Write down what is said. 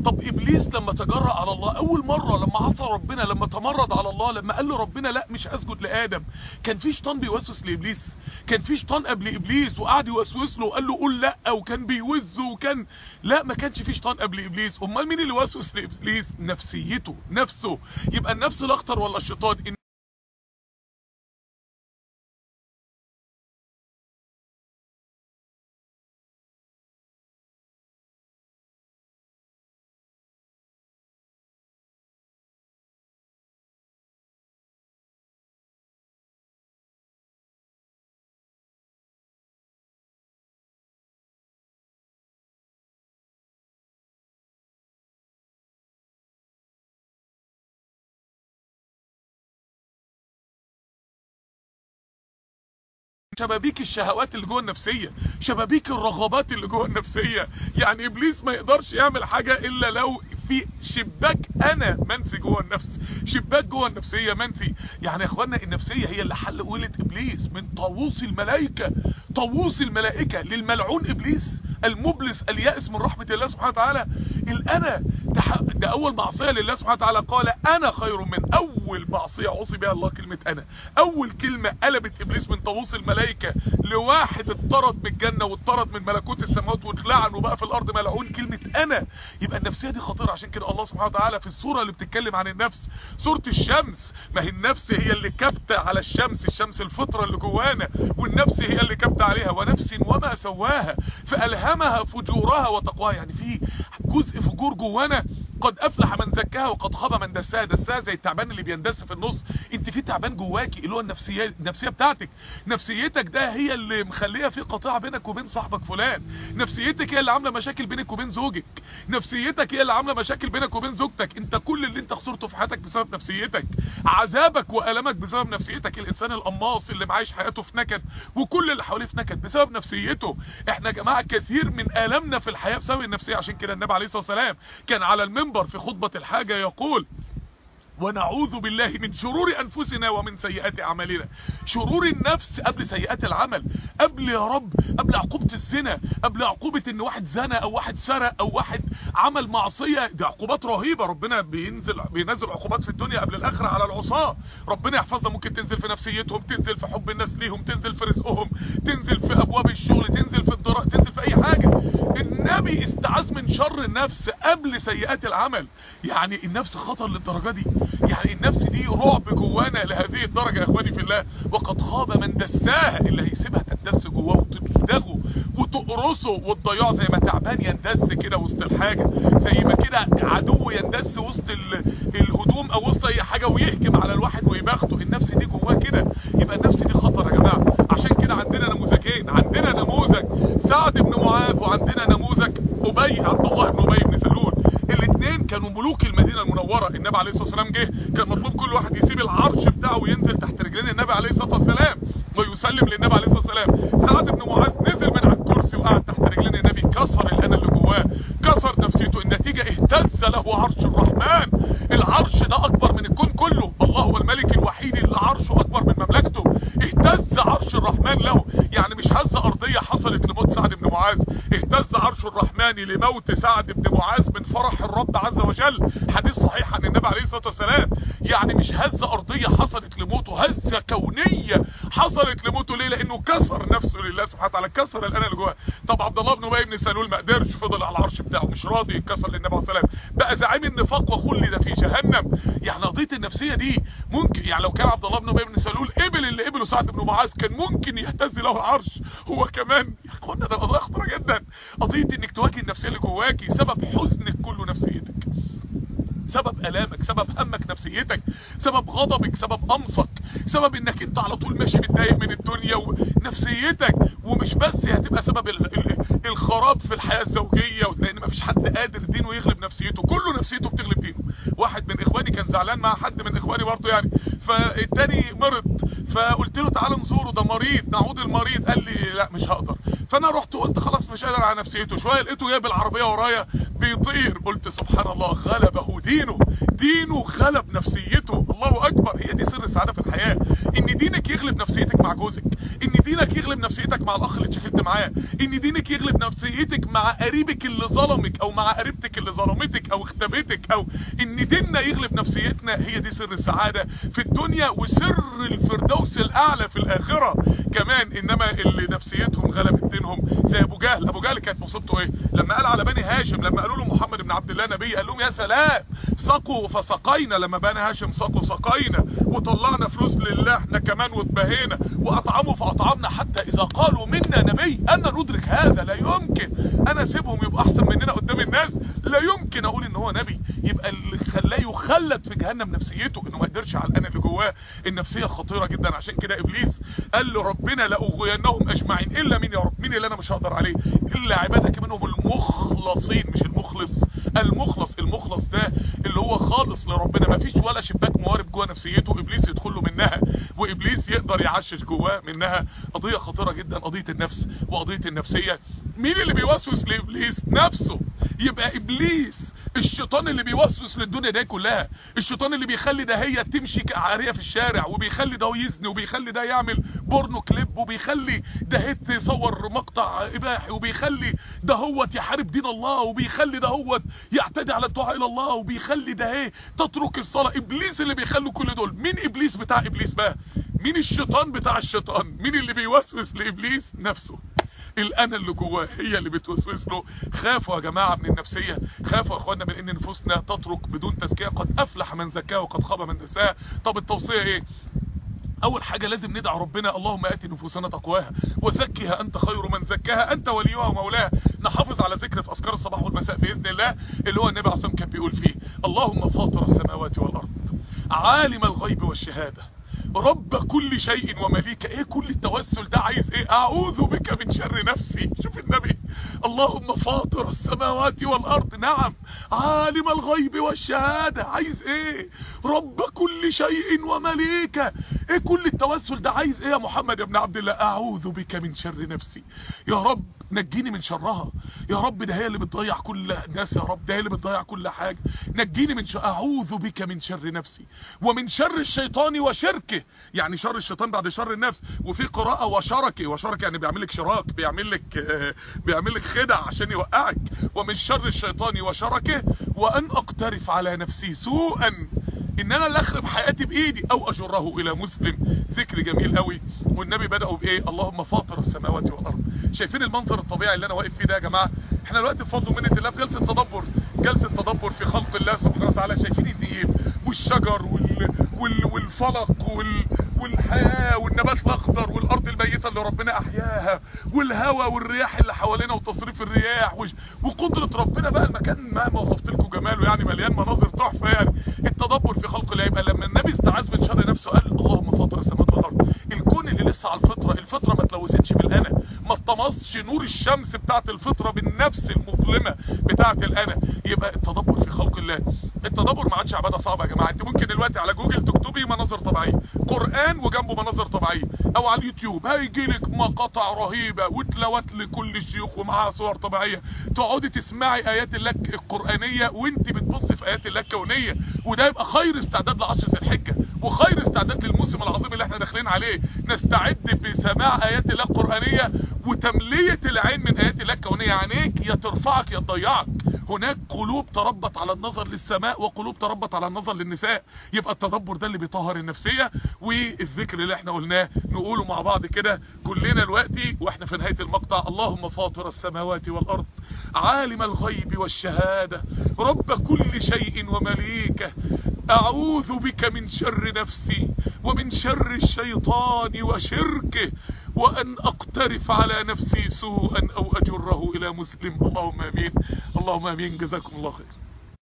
طب ابليس لما تجرأ على الله اول مره، لما عصى ربنا، لما تمرد على الله، لما قال له ربنا لا مش هسجد لادم، كان في شيطان بيوسوس لابليس؟ كان في شيطان قبل ابليس وقعد يوسوس له وقال له قول لا، وكان بيوزه وكان لا، ما كانش في شيطان قبل ابليس. امال مين اللي وسوس لابليس؟ نفسيته، نفسه. يبقى النفس الاخطر ولا الشيطان؟ شبابيك الشهوات اللي جوه النفسيه، شبابيك الرغبات اللي جوه النفسيه. يعني ابليس ما يقدرش يعمل حاجه الا لو في شباك انا منسي جوه النفس، شباك جوه النفسيه منسي. يعني يا اخوانا النفسيه هي اللي حل قولة ابليس من طاووس الملائكه، طاووس الملائكه للملعون ابليس المبلس اليائس من رحمه الله سبحانه وتعالى. الانا ده اول معصيه لله سبحانه وتعالى، قال انا خير من. اول معصيه عصي بها الله كلمه انا. اول كلمه قلبت ابليس من طاووس الملائكه لواحد اتطرد من الجنه واتطرد من ملكوت السماوات واتلعن وبقى في الارض ملعون، كلمه انا. يبقى النفسيه دي خطيره. عشان كده الله سبحانه وتعالى في السوره اللي بتتكلم عن النفس، سوره الشمس، ما هي النفس هي اللي كابته على الشمس، الشمس الفطره اللي جوانا، والنفس هي اللي كابته عليها. ونفس وما سواها فالهمها فجورها وتقواها. يعني في جزء فجور جوانا، قد افلح من زكاها وقد خاب من دساها. دساها زي التعبان اللي بيندس في النص. انت في تعبان جواكي اللي هو النفسيه بتاعتك. نفسيتك ده هي اللي مخليه في قطيعه بينك وبين صاحبك فلان. نفسيتك هي اللي عامله مشاكل بينك وبين زوجك. نفسيتك هي اللي عامله مشاكل بينك وبين زوجتك. انت كل اللي انت خسرته في حياتك بسبب نفسيتك، عذابك والمك بسبب نفسيتك. الانسان القماص اللي معايش حياته في نكد وكل اللي حواليه في نكد بسبب نفسيته. احنا يا جماعه كثير من الامنا في الحياه بسبب النفسيه. عشان كده النبي عليه الصلاه والسلام كان على المنبر في خطبه الحاجه يقول ونعوذ بالله من شرور انفسنا ومن سيئات اعمالنا. شرور النفس قبل سيئات العمل، قبل يا رب، قبل عقوبة الزنا، قبل عقوبة ان واحد زنى او واحد سرق او واحد عمل معصية. دي عقوبات رهيبة. ربنا بينزل عقوبات في الدنيا قبل الاخرة على العصاة. ربنا يحفظنا. ممكن تنزل في نفسيتهم، تنزل في حب الناس ليهم، تنزل في رزقهم، تنزل في ابواب الشغل، تنزل في الدراسة، تنزل في اي حاجة. النبي استعاذ من شر النفس قبل سيئات العمل. يعني النفس خطر للدرجة دي. يعني النفس دي رعب جوانا لهذه الدرجة يا اخواني في الله. وقد خاب من دساها. اللي هيسيبها تندس جواه وتدغه وتقرصه وتضيعه زي ما تعبان يندس كده وسط الحاجة، زي ما كده عدو يندس وسط الهدوم او وسط اي حاجة ويهجم على الواحد ويباخته. النفس دي جواه كده. يبقى النفس دي خطر يا جماعة. عشان كده عندنا نموذجين. عندنا نموذج سعد بن معاذ، وعندنا نموذج عبد الله بن ابي بن سلول. الاثنين كانوا ملوك المدينه المنوره. النبي عليه الصلاه والسلام جه كان مطلوب كل واحد يسيب العرش بتاعه وينزل تحت رجلين النبي عليه الصلاه والسلام ويسلم للنبي عليه الصلاه والسلام. سعد بن معاذ نزل من على الكرسي وقعد تحت رجلين النبي، كسر الانا اللي جواه، كسر نفسيته. النتيجه اهتز له عرش الرحمن. العرش ده اكبر من الكون كله. الله هو الملك الوحيد اللي عرشه اكبر من مملكته. اهتز عرش الرحمن له. يعني مش هزه ارضيه حصلت لموت سعد بن معاذ، اهتز عرش الرحمن لموت سعد بن معاذ من فرح الرب عز وجل. حديث صحيح عن النبي عليه الصلاه والسلام. يعني مش هزه ارضيه حصلت لموته، هزه كونيه حصلت لموته. ليه؟ لانه كسر نفسه لله سبحانه وتعالى، كسر الانا اللي جواه. طب عبد الله بن ابي بن سلول ما قدرش، فضل على العرش بتاعه مش راضي يتكسر للنبي عليه الصلاه والسلام، بقى زعيم النفاق وخلد في جهنم. يعني قضيه النفسيه دي ممكن، يعني لو كان عبد الله بن ابي بن سلول قبل اللي قبله سعد بن معاذ كان ممكن يهتز له العرش هو كمان. يا اخوانا ده قضيه خطيره جدا. قضيه انك تواجه النفسيه اللي جواكي. سبب حزنك كله نفسيتك، سبب الامك، سبب همك نفسيتك، سبب غضبك، سبب قمصك، سبب انك انت على طول ماشي متضايق من الدنيا ونفسيتك. ومش بس هتبقى سبب الخراب في الحياه الزوجيه، لان مفيش حد قادر دينه يغلب نفسيته، كله نفسيته بتغلب دينه. واحد من اخواني كان زعلان مع حد من اخواني برضه يعني، فالتاني مرض، فقلت له تعالى نزوره ده مريض، نعود المريض. قال لي لا مش هقدر. فانا رحت وقلت خلاص مش قادر على نفسيته. شويه لقيته جايب العربيه ورايا بيطير. قلت سبحان الله، غلبه دينه، دينه غلب نفسيته. الله اكبر. هي دي سر السعاده في الحياه. ان دينك يغلب نفسيتك مع جوزك، ان دينك يغلب نفسيتك مع الاخ اللي اتشكلت معاه، ان دينك يغلب نفسيتك مع قريبك اللي ظلمك او مع قريبتك اللي ظلمتك او اختبتك، او ان ديننا يغلب نفسيتنا. هي دي سر السعادة في الدنيا وسر الفردوس الاعلى في الاخرة كمان. انما اللي نفسيتهم غلبت دينهم زي ابو جهل. ابو جهل كانت مصيبته ايه؟ لما قال على بني هاشم، لما قالوا له محمد بن عبد الله نبي، قال لهم يا سلام سقوا فسقينا، لما بني هاشم سقوا سقينا وطلعنا فلوس لله احنا كمان واتبهينا، واطعموا فاطعمنا، حتى اذا قالوا منا نبي انا ندرك هذا، لا يمكن انا اسيبهم يبقى احسن مننا قدام الناس، لا يمكن اقول ان هو نبي. يبقى اللي خلاه يخلد في جهنم نفسيته انه ما قدرش على الانا اللي جواه. النفسيه خطيره جدا، عشان كده ابليس قال له ربنا لاغوينهم اجمعين الا مين يا رب؟ مين اللي انا مش هقدر عليه؟ الا عبادك منهم المخلصين، مش المخلص، المخلص. المخلص ده اللي هو خالص لربنا، ما فيش ولا شباك موارب جوه نفسيته ابليس يدخل له منها، وابليس يقدر يعشش جواه منها. قضيه خطيره جدا، قضيه النفس وقضيه النفسيه. مين اللي بيوسوس لابليس؟ نفسه. يبقى ابليس الشيطان اللي بيوسوس للدنيا دي كلها، الشيطان اللي بيخلي ده هي تمشي عاريه في الشارع، وبيخلي ده يزني، وبيخلي ده يعمل بورنو كليب، وبيخلي ده يصور مقطع اباحي، وبيخلي ده هو يحارب دين الله، وبيخلي ده هو يعتدي على الدعاء الى الله، وبيخلي ده تترك الصلاه. ابليس اللي بيخلوا كل دول. مين ابليس بتاع ابليس بقى؟ مين الشيطان بتاع الشيطان؟ مين اللي بيوسوس لابليس؟ نفسه. الانا اللي جواه هي اللي بتوسوس له. خافوا يا جماعه من النفسيه، خافوا يا اخوانا من ان نفوسنا تترك بدون تزكيه. قد افلح من زكاها وقد خاب من دساها. طب التوصيه ايه؟ اول حاجه لازم ندعي ربنا اللهم ات نفوسنا تقواها وزكها انت خير من زكاها انت وليها ومولاها. نحافظ على ذكر في اذكار الصباح والمساء باذن الله، اللي هو النبي عليه الصلاه والسلام كان بيقول فيه اللهم فاطر السماوات والارض عالم الغيب والشهاده رب كل شيء ومليكه. ايه كل التوسل ده عايز ايه؟ اعوذ بك من شر نفسي. شوف النبي، اللهم فاطر السماوات والارض، نعم عالم الغيب والشهاده، عايز ايه؟ رب كل شيء ومليكه. ايه كل التوسل ده عايز ايه يا محمد يا ابن عبد الله؟ اعوذ بك من شر نفسي، يا رب نجيني من شرها، يا رب ده هي اللي بتضيع كل الناس، يا رب ده هي اللي بتضيع كل حاجه، نجيني من اعوذ بك من شر نفسي ومن شر الشيطان وشركه. يعني شر الشيطان بعد شر النفس. وفي قراءه وشركه، وشركه يعني بيعمل لك شراك، بيعمل لك خدع عشان يوقعك. ومن شر الشيطان وشركه وان اقترف على نفسي سوءا، ان انا اللي اخرب حياتي بايدي او اجره الى مسلم. ذكر جميل قوي. والنبي بدأوا بايه؟ اللهم فاطر السماوات والارض. شايفين المنظر الطبيعي اللي انا واقف فيه ده يا جماعه؟ احنا دلوقتي بفضل ومنه الله في جلسه تدبر، جلسه تدبر في خلق الله سبحانه وتعالى. شايفين النجيم والشجر والفلق والحياه والنبات الاخضر والارض الميته اللي ربنا احياها والهواء والرياح اللي حوالينا وتصريف الرياح وقدره ربنا بقى. المكان ما وصفت لكم جماله، يعني مليان مناظر تحفه. يعني التدبر في خلق الله. يبقى لما النبي استعاذ من شر نفسه قال اللهم فاطر السماوات والارض، الكون اللي لسه على الفطره ما اتلوثتش بالانا، ما اتطمسش نور الشمس بتاعت الفطره بالنفس المظلمه بتاعت الانا. يبقى التدبر في خلق الله. التدبر ما عادش عباده صعبه يا جماعه. انت ممكن دلوقتي على جوجل تكتبي مناظر طبيعيه، قران وجنبه مناظر طبيعيه، او على اليوتيوب هيجي لك مقاطع رهيبه وتلاوات لكل الشيوخ ومعاها صور طبيعيه، تقعدي تسمعي ايات الله القرانيه وانت بتبصي في ايات الله الكونيه. وده يبقى خير استعداد لعشر ذي الحجه، وخير استعداد للموسم العظيم اللي احنا داخلين عليه. نستعد بسماع ايات الله القرانيه وتمليه العين من ايات الله الكونيه. عينيك يا ترفعك يا تضيعك. هناك قلوب تربط على النظر للسماء وقلوب تربط على النظر للنساء. يبقى التدبر ده اللي بيطهر النفسيه. والذكر اللي احنا قلناه نقوله مع بعض كده كلنا دلوقتي واحنا في نهايه المقطع. اللهم فاطر السماوات والارض عالم الغيب والشهاده رب كل شيء ومليكه اعوذ بك من شر نفسي ومن شر الشيطان وشركه وان اقترف على نفسي سوءا او اجره الى مسلم. اللهم امين، اللهم امين. جزاكم الله خير.